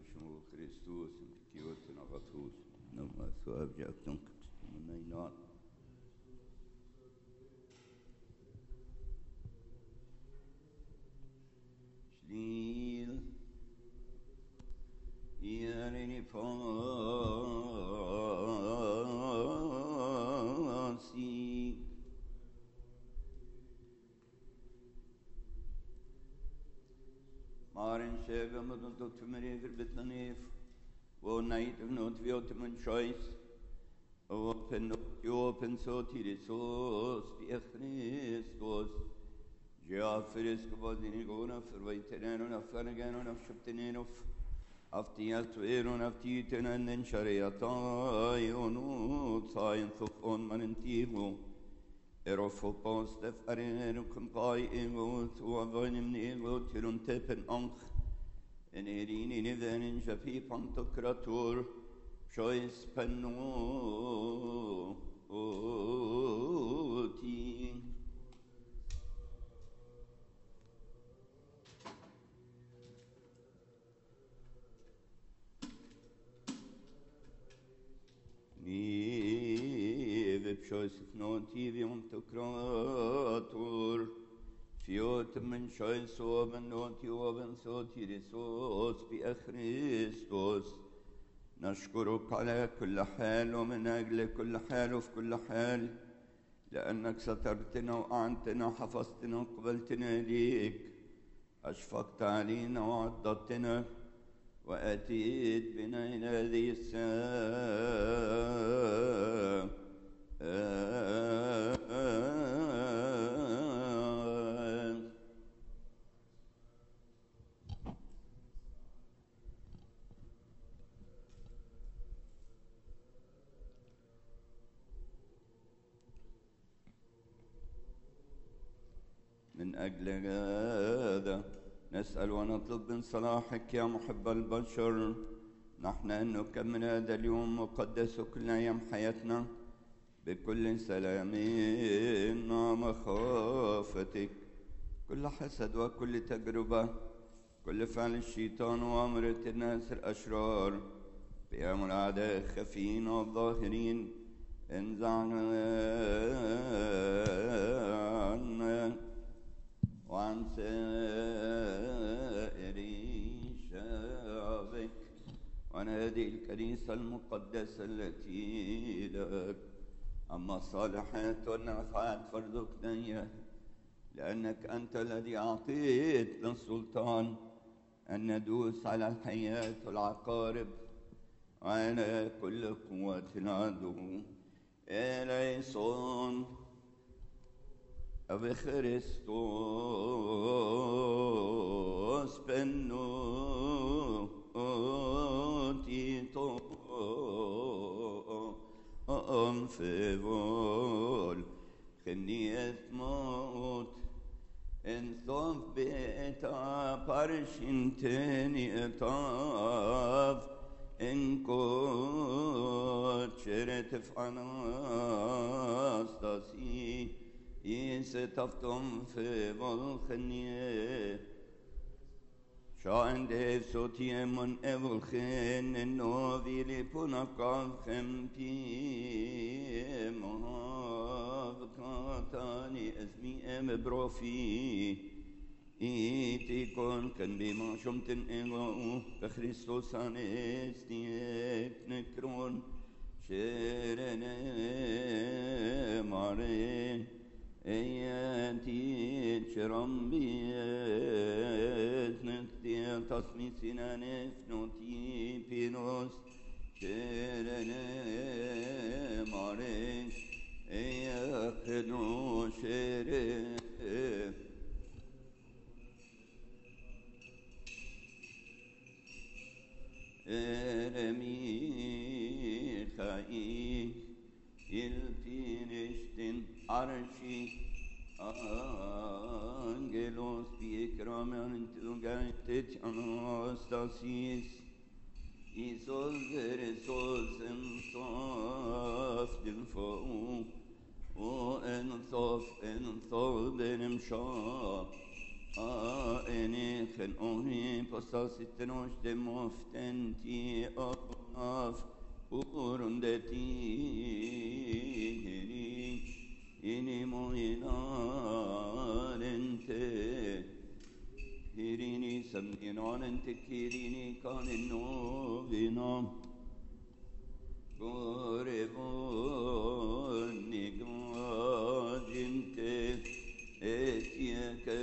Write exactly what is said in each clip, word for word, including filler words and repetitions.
Shmo Christus and Kyoto Navatus. No, so I've just done may not. Shlil Yerini Fasi Marin Sheva Mudunto Tumeri Bitlanif, O night of not Viotaman choice, open open so tirisos, Piachristos, Geophilus Kabodinigona, for Vaiteran of Flanagan of Shaptinov, of the Altweron of Titan and then Shariata, Iono, Science of On Manantivo. Erofopos def arenu kumpai ego to avonim nego tirun tepen onch en erini niven in japi pantokratur choice penno oti choice no T V on to kratur fiot من choice oben not oben so tirisos بأخريستوس نشكرك على كل حال ومن أجل كل حال وفي كل حال لأنك سترتنا وأعنتنا وحفظتنا وقبلتنا ليك أشفقت علينا وعضدتنا وأتيت بنا إلى هذه الساعة من أجل هذا نسأل ونطلب من صلاحك يا محب البشر نحن أن نكمل هذا اليوم مقدس كل أيام حياتنا بكل سلام ومخافتك كل حسد وكل تجربة كل فعل الشيطان وأمرة الناس الأشرار بأيام الأعداء الخفيين والظاهرين انزعنا وعن سائر شعبك وعن هذه الكنيسة المقدسة التي لك أما الصالحات والنافعات فارزقنا إياها لأنك أنت الذي أعطيتنا السلطان أن ندوس على الحيات والعقارب وعلى كل قوة العدو إليسون بخريستوس بنو تيتو أم فيفول خنية موت إن ثوف بيتا بارشين تاني إطاف إن كنت شرت فعناستاسي يستفتم فيفول خنية شان ديف صوتي من أول خين النوفي لبنقى خمتي مهابكاتاني اسمي ام بروفي إيتي كون كان بما شمتن إغاو بخريستوس عنيستيك نكرون شيرنا مارين اياتي تشرم بيت نكتي تصمي سنان فنوتي بينوس شيرنا مارين اياكنو شيرنا ارمي خاي الفينشتن عرشي Angelos biekrament ugaitet anastasis Isos veresos en sof den fo O en sof en sof benim shah Ene gen ori postas itenos de moftenti of urundeti ini moinarente irini samginarente kirini kanino vinam gorevoni gadinte etieke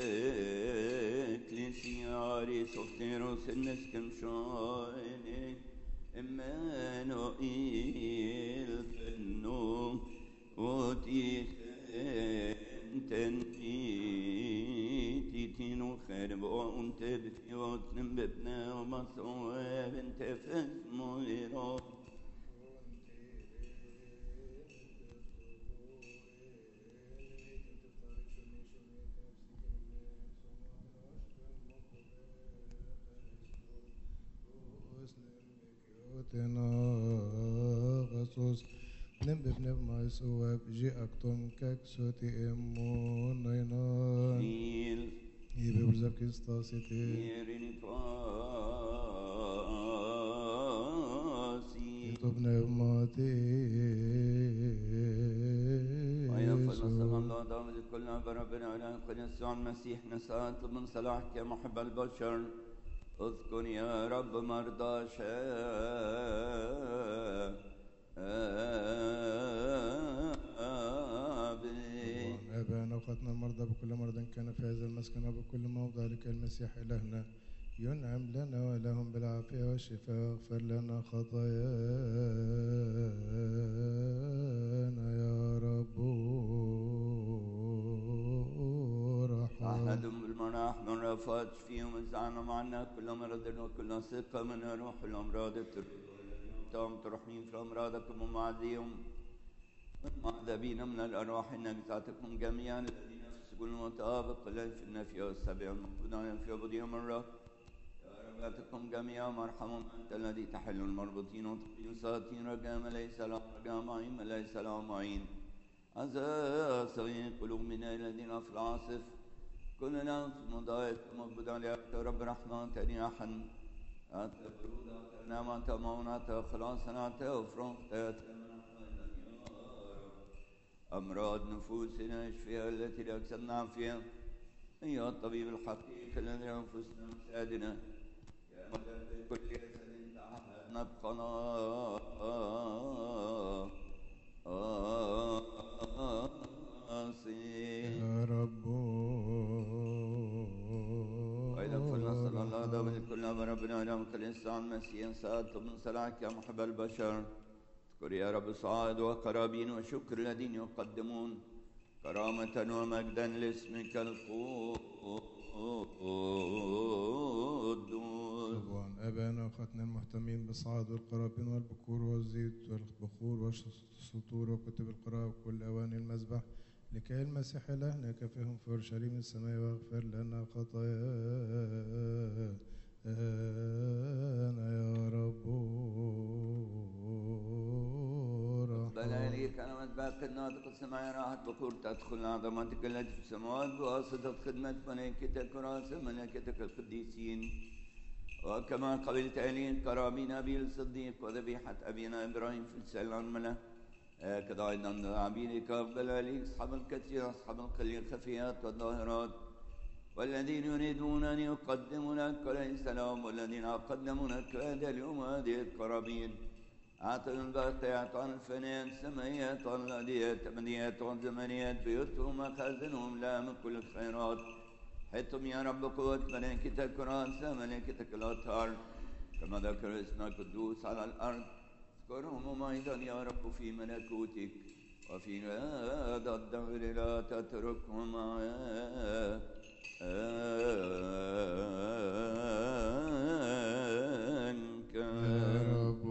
ecclesiari softeros enneskem shaine Emmanuel benno oti tenti titino kherbo unte btiot nembetna masoeb ente fesmo iro غصوص نم بنب ما يسوى بجي أكتم كاكسوتي إمون نينان nil يبي برزاف كيستاسيتي Irini pasi يطب نبماتي وإذا فلسطنا الله دامد كلنا بربنا على قد يسوع المسيح نسأل من صلاحك يا محب البشر اذكر يا رب مرضى شابي أبانا وقتنا المرضى بكل مرض كان في هذا المسكن وبكل موضع لك المسيح إلهنا ينعم لنا ولهم بالعافية والشفاء واغفر لنا خطايانا يا رب رحم أحد بالمراح من رفات فيهم وزعنا معنا كل مرض وكل ثقة من روح الأمراض تام ترحمين في أمراضكم ومعذيهم والمعذبين من الأرواح نجزاتكم جميعا الذين يفسقون المطابق لا في النفي والسبع المقبودان في عبودية مرة يا رباتكم جميعا مرحمهم أنت الذي تحل المربوطين وتقيم ساطين رجام ليس لهم رجام معين ليس لهم معين عزا قلوبنا الذين في العاصف كلنا في مضايق مقبودا لك رب رحمن تنياحا أنت برودا نعمة مونة خلاصنا وفرنك تيتمنا أمراض نفوسنا اشفيها التي لا أكسبنا فيها يا الطبيب الحقيقي الذي أنفسنا مساعدنا يا مدد كل جسد تعهدنا بخلاصي يا رب وإذا فلنا صلى الله دابل كلنا بربنا إلى مقل الإنسان مسيح سألت من صلاحك يا محب البشر اذكر يا رب صعاد وقرابين وشكر الذين يقدمون كرامة ومجدا لاسمك القدوس طبعا أبانا وأخواتنا المهتمين بالصعاد والقرابين والبكور والزيت والبخور والسطور وكتب القراءة وكل أواني المذبح لكي المسيح إلهنا كفهم في أورشليم السماء واغفر لنا خطايانا يا رب بلالي كلمة باقي الناطق السماء راحت بخور تدخل عظمتك التي في السماوات بواسطة خدمة ملائكتك ورأس ملائكتك القديسين وكما قبلت آلين كرامين أبي الصديق وذبيحة أبينا إبراهيم في السلام الملا هكذا أيضا عبيدك بلالي أصحاب الكثير أصحاب القليل الخفيات والظاهرات والذين يريدون أن يقدموا لك عليه السلام والذين قدموا لك هذا اليوم هذه القرابين أعطوا الباقيات عن الفنيات سميات عن الأديات أبديات عن زمنيات بيوتهم مخازنهم لا من كل الخيرات حيثم يا رب قوة ملائكتك ورأس ملائكتك الأطهار كما ذكر اسمك القدوس على الأرض اذكرهم أيضا يا رب في ملكوتك وفي هذا الدهر لا تتركهم عنك يا رب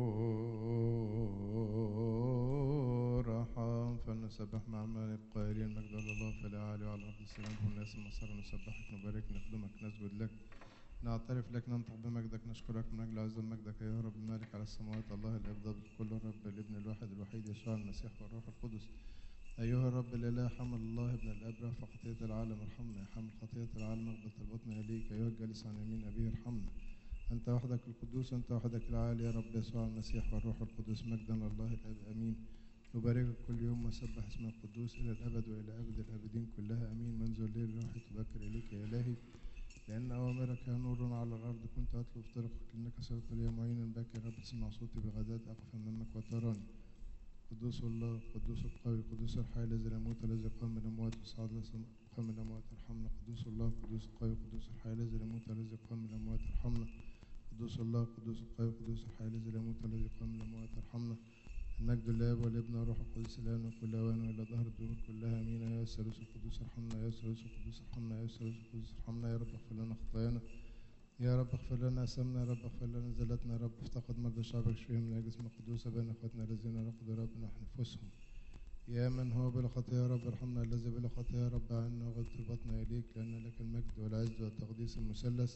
رحم فلنسبح مع الملك قائلين مجد الله في الأعالي وعلى الأرض السلام والناس المصر نسبحك نبارك نخدمك نسجد لك نعترف لك ننطق بمجدك نشكرك من أجل عظم مجدك يا رب المالك على السماوات الله الأب ضد الكل الرب الابن الواحد الوحيد يسوع المسيح والروح القدس أيها الرب الإله حمل الله ابن الأبرة فخطية العالم ارحمنا، يا حمل خطية العالم اقبل طلبتنا إليك، أيها الجالس عن يمين أبيه ارحمنا. أنت وحدك القدوس، أنت وحدك العالي يا رب يسوع المسيح والروح القدس، مجدا لله الآب آمين. نباركك كل يوم وسبح اسم القدوس إلى الأبد وإلى أبد الآبدين كلها آمين. منذ الليل روحي تبكر إليك يا إلهي، لأن أوامرك نور على الأرض. كنت أطلب طرقك لأنك صرت لي معينا بك يا رب. اسمع صوتي بالغداة أقف أمامك وتراني. قدوس الله، قدوس القوي، قدوس الحي الذي لا يموت، الذي قام من الأموات وصعد قام من الأموات ارحمنا. قدوس الله، قدوس القوي، قدوس الحي الذي لا يموت، الذي قام من الأموات ارحمنا. قدوس الله، قدوس القوي، قدوس الحي الذي لا يموت، الذي قام من الأموات ارحمنا. المجد للآب والابن والروح القدس الآن وكل أوان وإلى ظهر الدهور كلها آمين. يا الثالوث القدوس ارحمنا، يا الثالوث القدوس ارحمنا، يا الثالوث القدوس ارحمنا. يا رب اغفر لنا خطايانا، يا رب اغفر لنا أثامنا، يا رب اغفر لنا زلتنا، يا رب افتقد مرضى شعبك اشفيهم من أجل القدوس. بين اخوتنا الذين رقدوا يا رب نحن نفوسهم. يا من هو بلا خطية يا رب ارحمنا، الذي بلا خطية يا رب عنا وغد طلبتنا إليك، لأن لك المجد والعز والتقديس المثلث.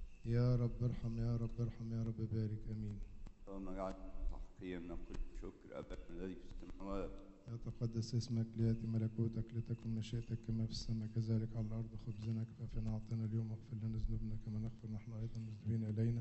يا رب ارحم، يا رب ارحم، يا رب بارك آمين. اللهم اجعل تحقيقنا كل شكر أبانا الذي في السماوات. يتقدس اسمك، ليأتي ملكوتك، لتكن مشيئتك كما في السماء كذلك على الأرض. خبزنا كفافنا أعطنا اليوم، واغفر لنا ذنوبنا كما نغفر نحن أيضا المذنبين إلينا،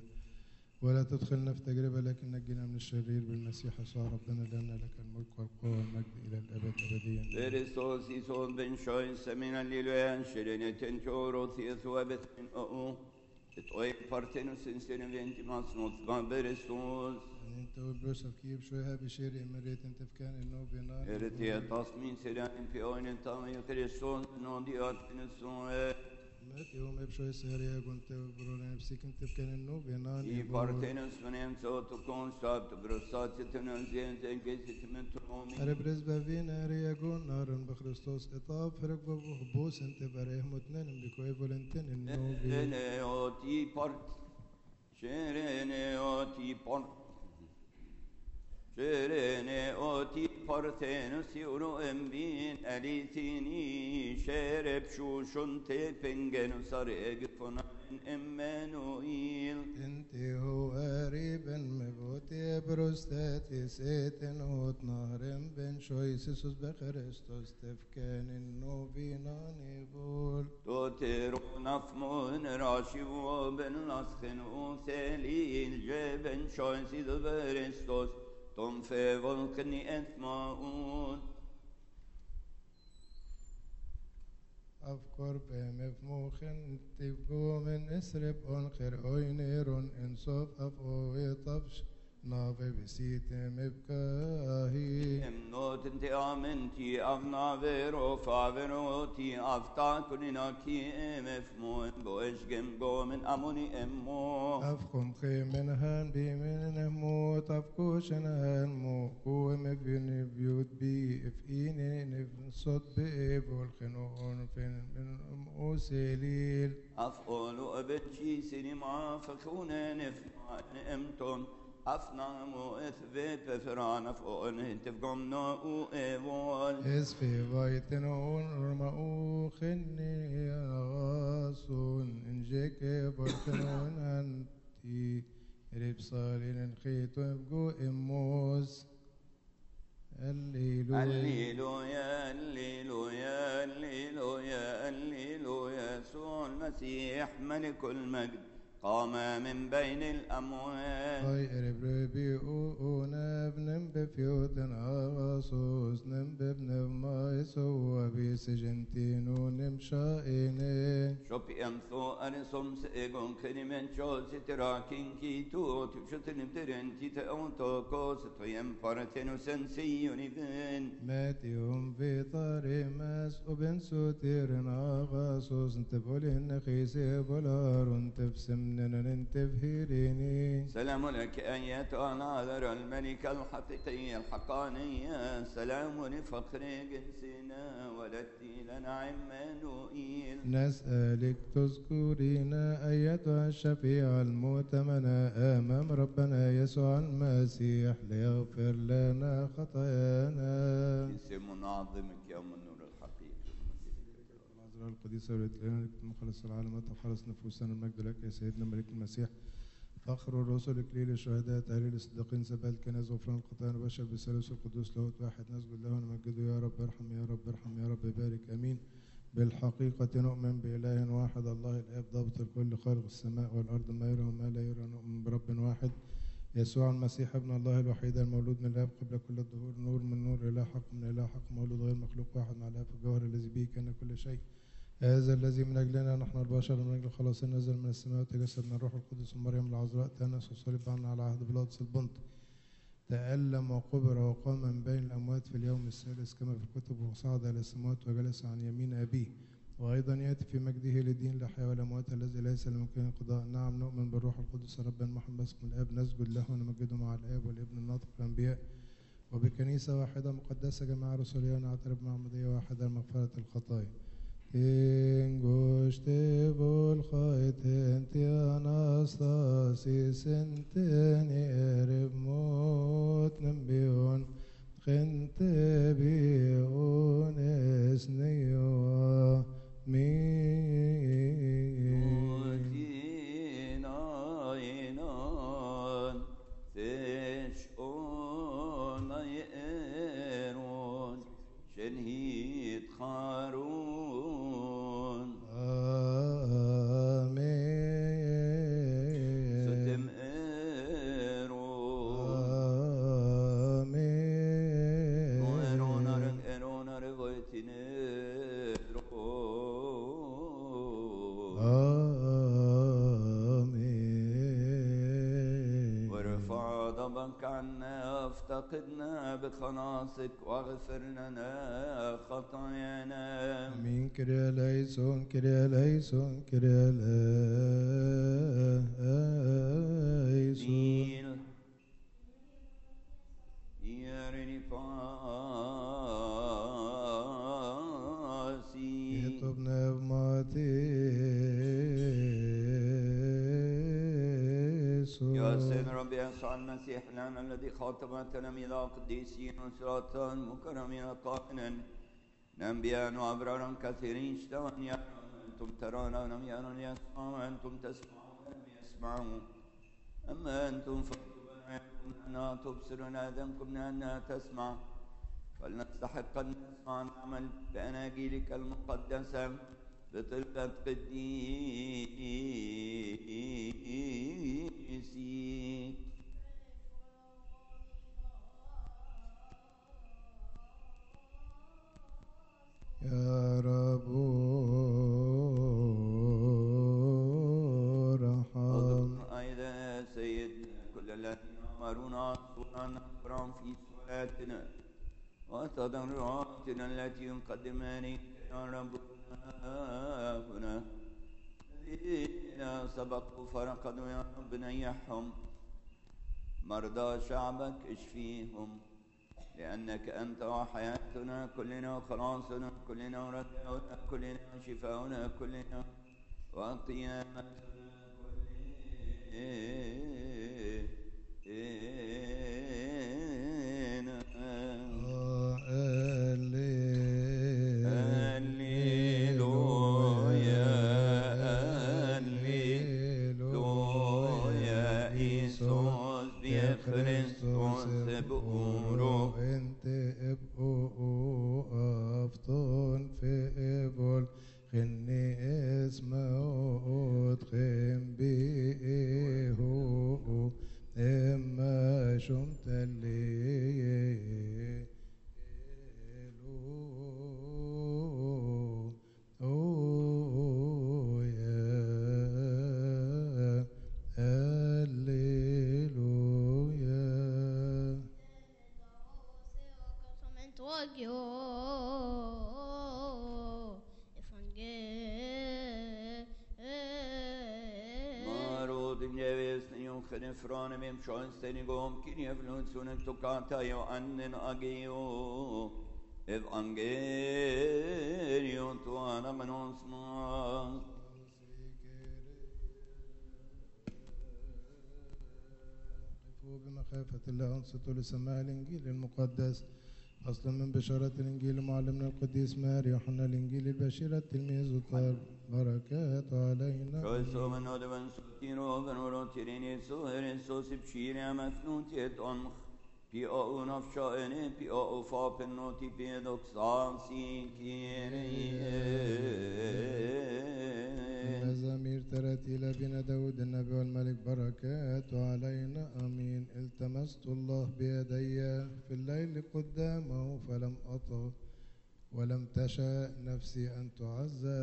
ولا تدخلنا في تجربة لكن نجينا من الشرير بالمسيح يسوع ربنا، لأن لك الملك والقوة والمجد إلى الأبد أبديا. Kristus i son ben sjöjse min alleluja, kyrenieten tjoro theso bethin o et oi partenus instinen masnos vaberestos. أنت وبروسر كيب شويها بشير إمريت أنت في كان إنه بينار. Eretiya tasmin seren pi oynen tamı Kristus no diatnesoe. مات يوم بشوي سهريا كنت برولين بسيك أنت في كان إنه بينار. I partenus venem so to constat brosatiten zen zen gesit men tromi. أربرز بفينا رياجون نارن بخريستوس إطاب فرق بخبوس أنت بريه متنن بكوي فولنتين إنه بي. Ene oti part Sherene oti part Sherene oti partenus euro embin elitini şerep şu şunte pengenus areg fonan Emmanuel. أنت هو قريب مبوتي بروستاتي سيتن هوت نهرم بن شويسيسوس بخريستوس تفكان إنه بيناني بول. Totero nafmun rashivu ben lasken u selil jeben şoysi de berestos tom fe volkni etmaun. أفكر بمفموخن تبقو من اسرب أنخر أوينيرون إنصاف أفقوي طفش نافي بسيت مبكاهي. Emnot ente amenti avna vero faveroti avta kunina ki emef mo bo esgem go men amoni emmo. أفخم خيمن هان بي من نموت أفكوشن هان مو قوة مبين بيوت بي إفئيني نفسد بإيبول خنون فين من أمو سليل. أفقولوا أبتشي سينما فخونا نفما نمتم أفنامو إثبت بفران أفقون تفقمنا وإيوال. اسفي بايتنون رمأو خني غاسون إنجيك برتنون أنتي ربصالين خيتو يبقو إموس. الليلويا الليلويا الليلويا الليلويا الليلويا يسوع المسيح ملك المجد قام من بين الأموات. هاي ربربي او نبنم بفيوتن اغاصوص نم ببنم ما يسوى بسجنتينو نمشائني. شوبي أنثو أرسم سيغون كريمن شوز تراكين كيتو تشتن ترنتي تأونتو كوس تويم بارتنو سنسيوني فين. ماتيهم في طاري ماس وبن سوتيرن اغاصوص انت بولين خيسي بولار انت بسمنن انت بهيريني. سلام لك أيتها العذراء الملكة الحقيقية الحقانية، سلام لفخر جنسنا ولدتي لنا عمانوئيل. نسألك تذكرينا أيتها الشفيعة المؤتمنة أمام ربنا يسوع المسيح ليغفر لنا خطايانا. اسم نعظمك يوم النور الحقيقي. العذراء القديسة والتي لنا مخلص العالم وتخلص نفوسنا، المجد لك يا سيدنا ملك المسيح فخر الرسل إكليل الشهداء تهليل الصديقين سبات كنز غفران الخطايا نبشر بالثالوث القدوس لاهوت واحد نسجد له ونمجده يا رب ارحم يا رب ارحم يا رب بارك امين. بالحقيقة نؤمن بإله واحد الله الآب ضابط الكل خالق السماء والأرض ما يرى وما لا يرى نؤمن برب واحد يسوع المسيح ابن الله الوحيد المولود من الآب قبل كل الدهور نور من نور إله حق من إله حق مولود غير مخلوق واحد مع الآب الجوهر الذي به كان كل شيء هذا الذي من أجلنا نحن البشر من أجل خلاص نزل من السماء وتجسد من الروح القدس ومريم العذراء تأنس وصلب عنا على عهد بيلاطس البنط تألم وقبر وقام من بين الأموات في اليوم الثالث كما في الكتب وصعد إلى السماوات وجلس عن يمين أبيه وأيضا يأتي في مجده لدين الأحياء والأموات الذي ليس لممكن القضاء. نعم نؤمن بالروح القدس ربا محمد اسم الآب نسجد له ونمجده مع الآب والابن الناطق الأنبياء وبكنيسة واحدة مقدسة جماعة رسولية ونعترف معمودية واحدة لمغفرة الخطايا. Ingoște volhaitenti anastasis enteni ereb mot nembion gente bion esneo افتقدنا بخلاصك واغفر لنا خطايانا. امين. كريا ليسون كريا ليسون كريا ليسون يارني فاسي يطبنا بماتي يا سيد ربي يسوع المسيح لنا الذي خاطب تلاميذ قديسين وسلاطان مكرمين قائلا أنبياء وأبرارا كثيرين اشتهوا أن يروا أنتم ترون ولم يروا يسمعوا وأنتم تسمعون ولم يسمعوا أما أنتم فاطلبون أنها تبصرون آذانكم لأنها تسمع فلنستحق أن نسمع ونعمل بأناجيلك المقدسة بطلبة قديسيك. يا رب ارحم. أيضا يا سيدنا كل الذين أمرونا أن نقرأ في صلاتنا وتضرعاتنا التي نقدمها يا ربنا الذين سبقوا فرقدوا يا رب نيحهم مرضى شعبك اشفيهم لأنك أنت وحياتنا كلنا وخلاصنا كلنا وردنا كلنا وشفاؤنا كلنا وقيامتنا Kristus eboro ente ebo afton fe ebol خني اسمه خم بيه اما شمت اللي Från vem sjönsten igång kring evangelion tokata jo annen agio evangelion to anamenos mas قفوا بمخافة الله انصتوا لسماع الإنجيل المقدس أصل من بشارة الإنجيل معلمنا القديس ماري يوحنا الإنجيل البشير التلميذ الطاهر بركات علينا. شويسو من ودبن سوتيرو بنورو تيريني سوهر سوسي بشيريا مفنوتي أنخ بي أو نفشائني بي أو فابنوتي بي دوكسانسي كيري مزامير تراتيل بنا داود النبي والملك بركات علينا آمين. التمست الله بيدي في الليل قدامه فلم أطغ ولم تشاء نفسي أن تعزى.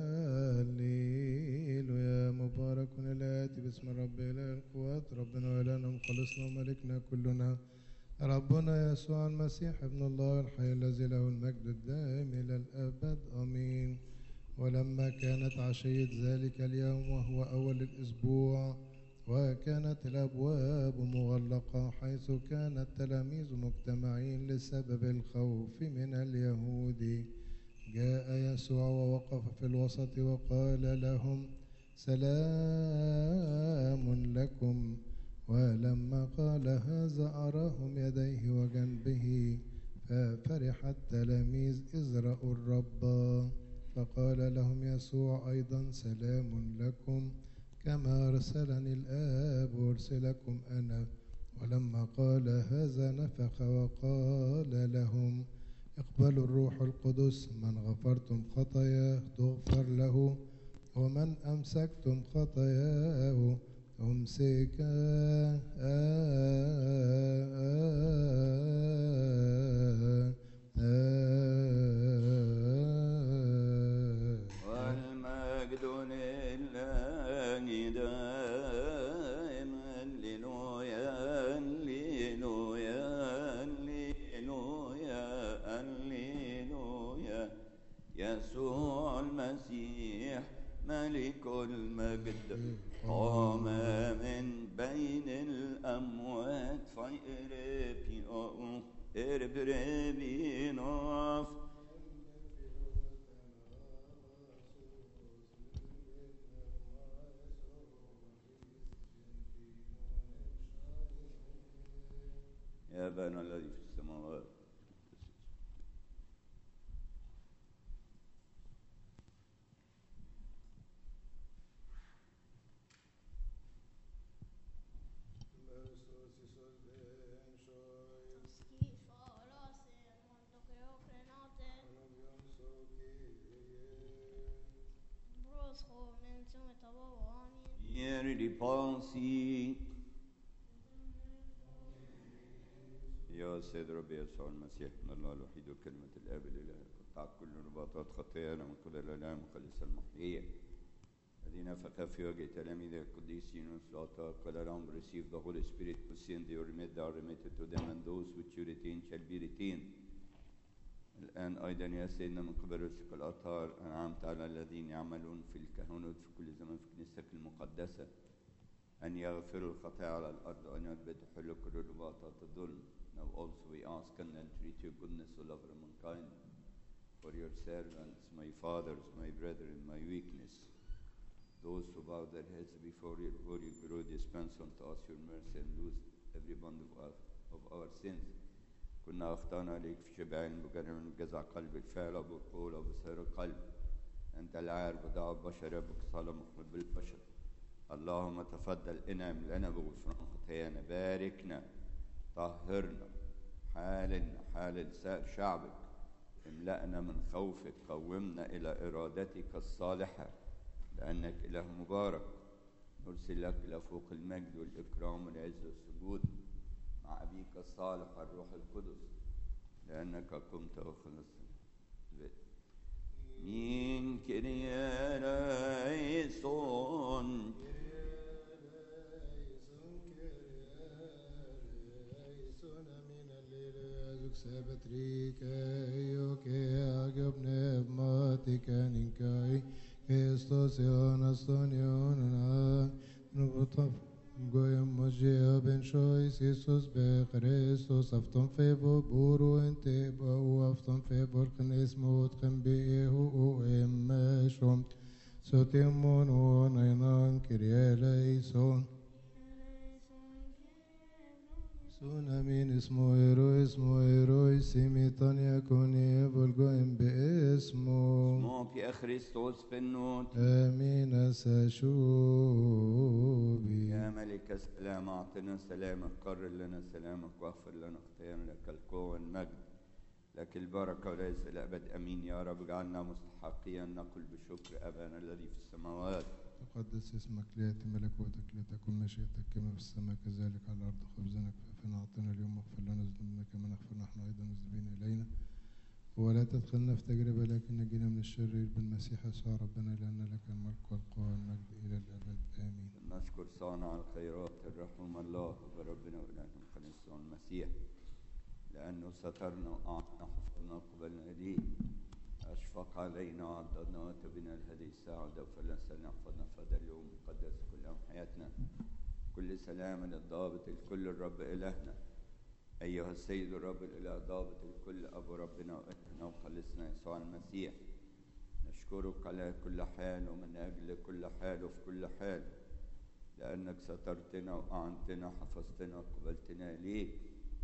الليل يا مبارك الآتي باسم رب إله القوات ربنا وإلهنا مخلصنا وملكنا كلنا ربنا يسوع المسيح ابن الله الحي الذي له المجد الدائم إلى الأبد آمين. ولما كانت عشية ذلك اليوم وهو أول الأسبوع وكانت الأبواب مغلقة حيث كان التلاميذ مجتمعين لسبب الخوف من اليهود، جاء يسوع ووقف في الوسط وقال لهم سلام لكم. ولما قال هذا أراهم يديه وجنبه ففرح التلاميذ إذ رأوا الرب. فقال لهم يسوع أيضا سلام لكم، كما أرسلني الآب أرسلكم أنا. ولما قال هذا نفخ وقال لهم اقبلوا الروح القدس، من غفرتم خطاياه تغفر له، ومن أمسكتم خطاياه أمسك. والمجد لله دائما. هللويا هللويا هللويا هللويا. يسوع المسيح ملك المجد قام من بين الأموات فإربي أو إربي ناف. يا أبانا الذي في السماوات riposi. يا سيد ربي يسوع المسيح من الله الوحيد وكلمة الآب الإله قطع كل رباطات خطايانا من قبل الآلام مخلص المحيي الذي نفخ في وجه تلاميذ القديسين والسلاطات قال لهم receive the Holy Spirit who sinned you remit are remitted to them and those which you retain shall be retained. الآن أيضا يا سيدنا من قبل رسل الأطهار أنعمت على الذين يعملون في الكهنوت في كل زمان في كنيستك المقدسة أن يغفروا الخطايا على الأرض وأن يثبتوا حل كل رباطات الظلم. Now also we ask and entreat your goodness, O lover of mankind, for your servants, my fathers, my brethren, my weakness, those who bow their heads before your holy glory, dispense unto us your mercy and lose every bond of our, of our sins. كنا أخطأنا عليك في شبع بجرم من جزع قلب الفعل وبالقول وبسير القلب. أنت العارف ودعا البشر يبك صالح محمد بالبشر. اللهم تفضل انعم لنا بغفران خطايانا، باركنا، طهرنا، حالنا حال سائر شعبك، املأنا من خوفك، قومنا إلى إرادتك الصالحة لأنك إله مبارك. نرسل لك إلى فوق المجد والإكرام والعز والسجود مع أبيك الصالح الروح القدس لأنك قمت وخلصت. مين كريا رايسون Goyim Mojia ben Shois Jesus be Christos afton febo buru ente bau afton febo knes mot khambe hu o em shom sotemon on ainan krieleison sunamin ismo ero ismo ero سيميتان يكوني بلغوين باسمه اسمه في خريستوس في النوت. آمين سشوبي. يا ملك السلام أعطنا سلامك، قرر لنا سلامك واغفر لنا خطايانا. لك القوة والمجد، لك البركة وليس الأبد. أمين يا رب. اجعلنا مستحقين نقول بشكر أبانا الذي في السماوات. تقدس اسمك، ليأتي ملكوتك، لتكن مشيئتك كما في السماء كذلك على الأرض. خبزنا كفافنا أعطنا اليوم، واغفر لنا ذنوبنا كما نغفر نحن أيضا مذنبين إلينا، ولا تدخلنا في تجربة لكن نجينا من الشرير بالمسيح يسوع ربنا، لأن لك الملك والقوة والمجد إلى الأبد آمين. نشكر صانع الخيرات الرحوم الله وربنا وإلهنا القديس المسيح، لأنه سترنا وأعطنا حفظنا قبلنا إليه، أشفق علينا وعضدنا وتبنا لهذه الساعة، ودفع لنا يحفظنا في هذا اليوم مقدس كل يوم حياتنا. كل سلام للضابط الكل الرب إلهنا، أيها السيد الرب الإله ضابط الكل، أبو ربنا وإلهنا وخلصنا يسوع المسيح. نشكرك على كل حال ومن أجل كل حال وفي كل حال، لأنك سترتنا وأعنتنا حفظتنا وقبلتنا إليك،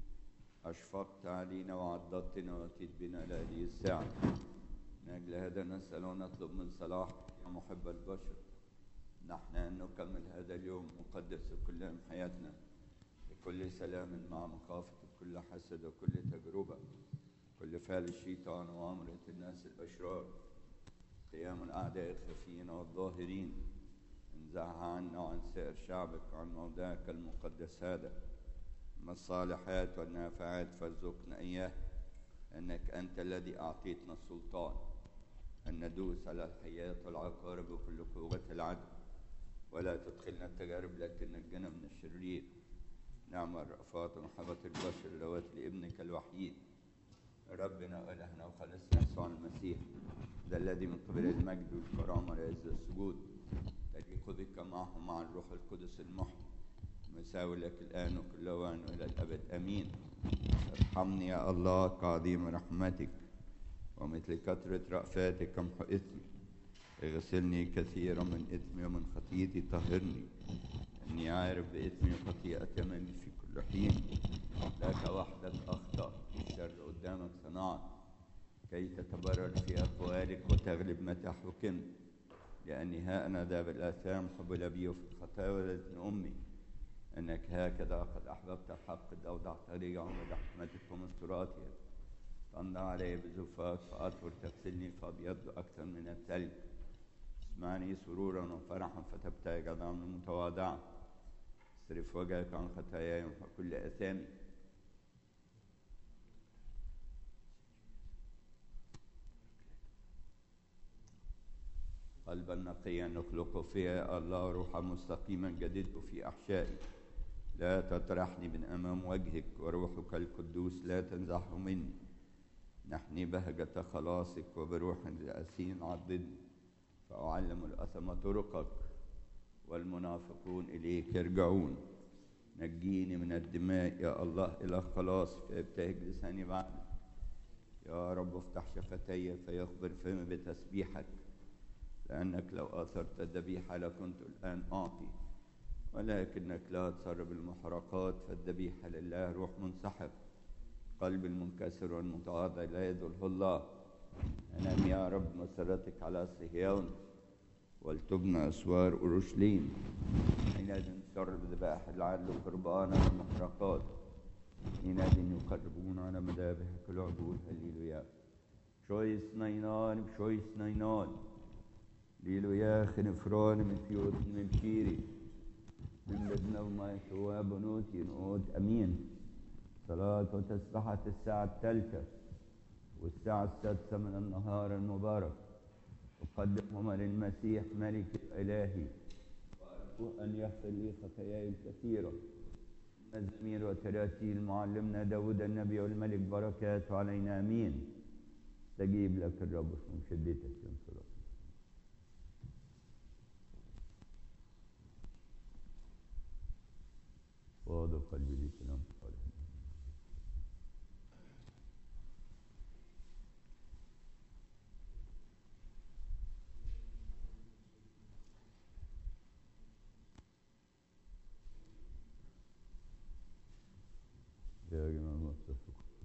أشفقت علينا وعضدتنا وأتيت بنا لهذه الساعة. من أجل هذا نسأل ونطلب من صلاحك يا محب البشر، نحن أن نكمل هذا اليوم مقدس كل يوم حياتنا بكل سلام مع مخافة كل حسد وكل تجربة، كل فعل الشيطان وأمرة الناس الأشرار، قيام الأعداء الخفيين والظاهرين، انزعها عنا وعن سائر شعبك وعن موضعك المقدس هذا. أما الصالحات والنافعات فارزقنا إياه، أنك أنت الذي أعطيتنا السلطان أن ندوس على الحياة والعقارب وكل قوة العدو، ولا تدخلنا التجارب لكن نجنا من الشرير. نعم الرأفات ومحبة البشر لوات لابنك الوحيد ربنا وإلهنا وخلصنا يسوع المسيح، ذا الذي من قبل المجد والكرامة والعز والسجود تليق بك معه مع الروح القدس المحيي، مساوي لك الآن وكل أوان وإلى الأبد آمين. ارحمني يا الله كعظيم رحمتك ومثل كثرة رأفاتك امحو إثمي، اغسلني كثيرا من إثمي ومن خطيئتي طهرني، إني عارف بإثمي وخطيئتي أمامي في كل حين. لك وحدك أخطأ، الشر قدامك صنعت، كي تتبرر في أقوالك وتغلب متى حكمت، لأني ها أنا ذا بالآثام حبل بي وفي الخطايا ولدتني أمي، أنك هكذا قد أحببت الحق قد أوضعت لي عمر رحمتك ومستوراتها. تنضع علي بزفاك فأطهر، تغسلني فأبيض أكثر من الثلج. اسمعني سرورا وفرحا فتبتهج عظام المتواضعة. اصرف وجهك عن خطاياي وكل آثامي. قلبا نقيا نخلقه فيها الله، روحا مستقيما جدده في أحشائي. لا تطرحني من أمام وجهك، وروحك القدوس لا تنزعه مني. نحني بهجة خلاصك، وبروح الأسين عضدني، فأعلم الأثم طرقك والمنافقون إليك يرجعون. نجيني من الدماء يا الله إلى خلاص، فيبتهج لساني بعدك. يا رب افتح شفتي فيخبر فمي بتسبيحك، لأنك لو أثرت الذبيحة لكنت الآن أعطي، ولكنك لا تسرب المحرقات، فالذبيحة لله روح منسحب. قلب المنكسر والمتواضع لا يذله الله. أنام يا رب مسرتك على صهيون، ولتبنى أسوار أورشليم. حينئذ تسرب ذبائح العدل وقربانا والمحرقات، حينئذ يقربون على مذابحك العبور. هللويا. شويس نينان بشويس نينان ليلويا. خنفران من فيوت من كيري من بدنا وما يسوى بنوت ينقود. أمين. صلاة وتسبحة الساعة الثالثة والساعة السادسة من النهار المبارك أقدمهما للمسيح ملك إلهي، وأرجو أن يغفر لي خطاياي الكثيرة. مزامير وتراتيل معلمنا داود النبي والملك بركاته علينا. أمين. استجيب لك الرب من شدتك ينصرك. فاض قلبي لي كلام صالح. يا جماعة مصطفى